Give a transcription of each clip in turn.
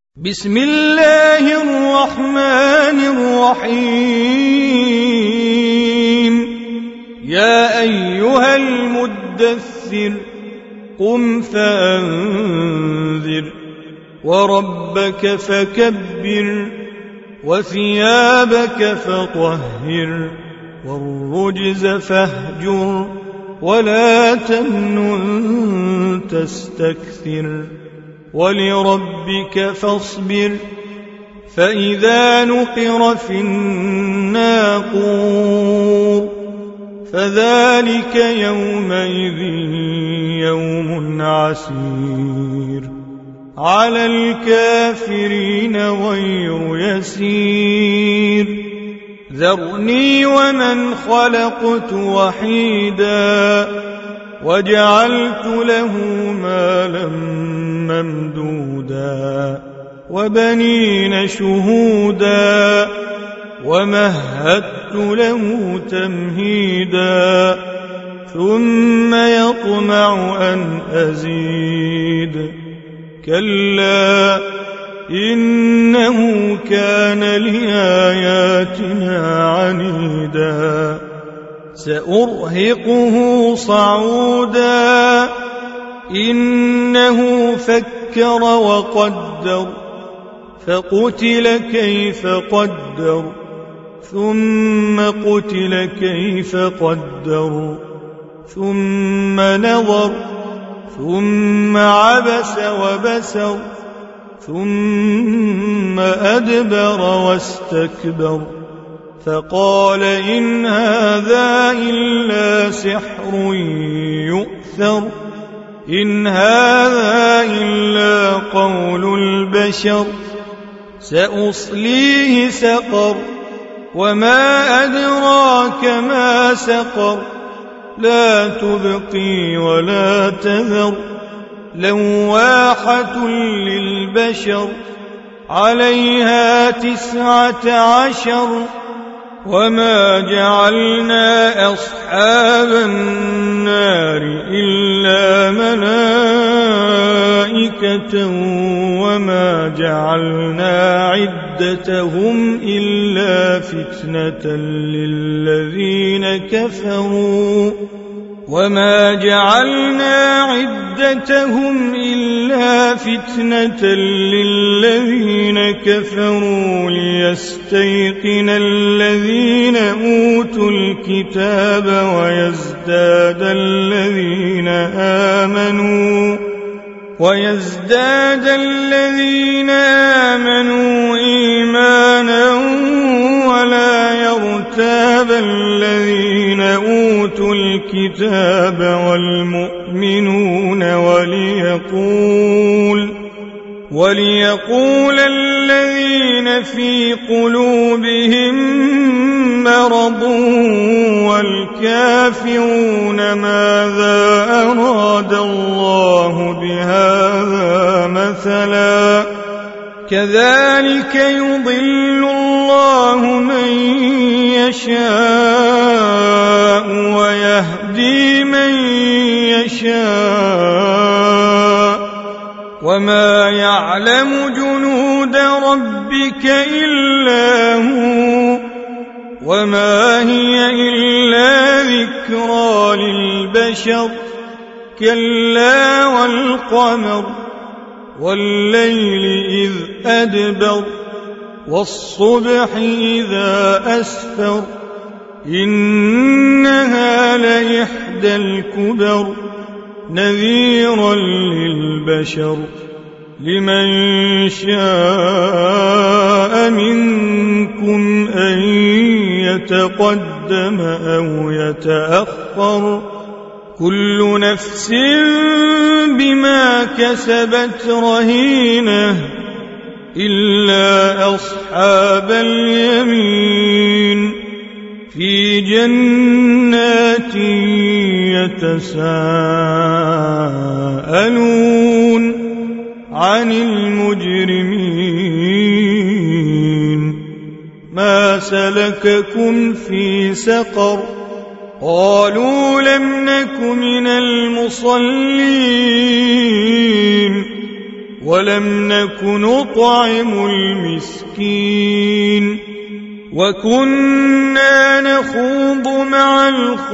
بسم الله الرحمن الرحيم يا أيها المدثر قم فأنذر وربك فكبر وثيابك فطهر والرجز فاهجر ولا تمنن تستكثر ولربك فاصبر فإذا نقر في الناقور فذلك يومئذ يوم عسير على الكافرين غير يسير ذرني ومن خلقت وحيدا وجعلت له مالا ممدودا وبنين شهودا ومهدت له تمهيدا ثم يطمع أن أزيد كلا إنه كان لآياتنا عنيدا سأرهقه صعودا إنه فكر وقدر فقتل كيف قدر ثم قتل كيف قدر ثم نظر ثم عبس وبسر ثم أدبر واستكبر فقال إن هذا إلا سحر يؤثر إن هذا إلا قول البشر سأصليه سقر وما أدراك ما سقر لا تبقي ولا تذر لواحة للبشر عليها 19 وما جعلنا أصحاب النار إلا ملائكة وما جعلنا عدتهم إلا فتنة للذين كفروا وما جعلنا عدتهم إلا فتنة للذين كفروا ليستيقن الذين أوتوا الكتاب ويزداد الذين آمنوا إيمانا ولا يرتاب الذين أوتوا الكتاب والمؤمنون وليقول الذين في قلوبهم مرض والكافرون ماذا أراد الله بهذا مثلا كذلك يضل الله من يشاء ويهدي من يشاء وما يعلم جنود ربك إلا هو وما هي إلا ذكرى للبشر كلا والقمر والليل إذ أدبر والصبح إذا أسفر إنها لإحدى الكبر نذيرا للبشر لمن شاء منكم أن يتقدم أو يتأخر كل نفس بما كسبت رهينة إلا أصحاب اليمين في جنات يتساءلون عن المجرمين ما سلككم في سقر قالوا لم نك من المصلين ولم نك نطعم المسكين وكنا نخوض مع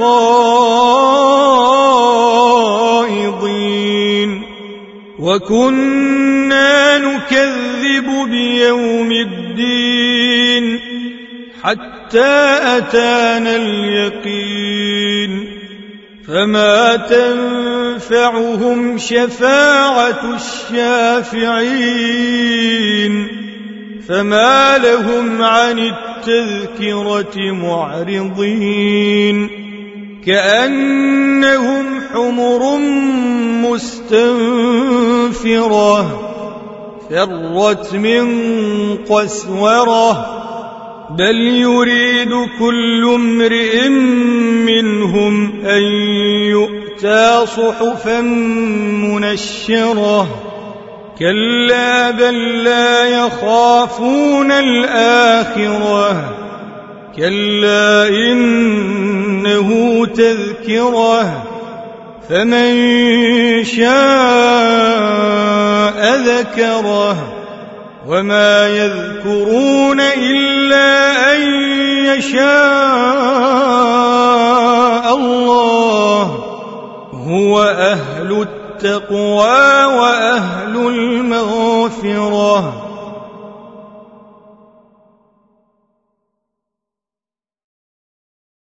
الخائضين وكنا نكذب بيوم الدين حتى أتانا اليقين فما تنفعهم شفاعة الشافعين فما لهم عن التذكرة معرضين كأنهم حمر مستنفرة فرت من قسورة بل يريد كل امرئ منهم أن يؤتى صحفا منشرة كلا بل لا يخافون الآخرة كلا إنه تذكرة فمن شاء ذكره وما يذكرون إلا أن يشاء الله هو أهل التقوى وأهل المغفرة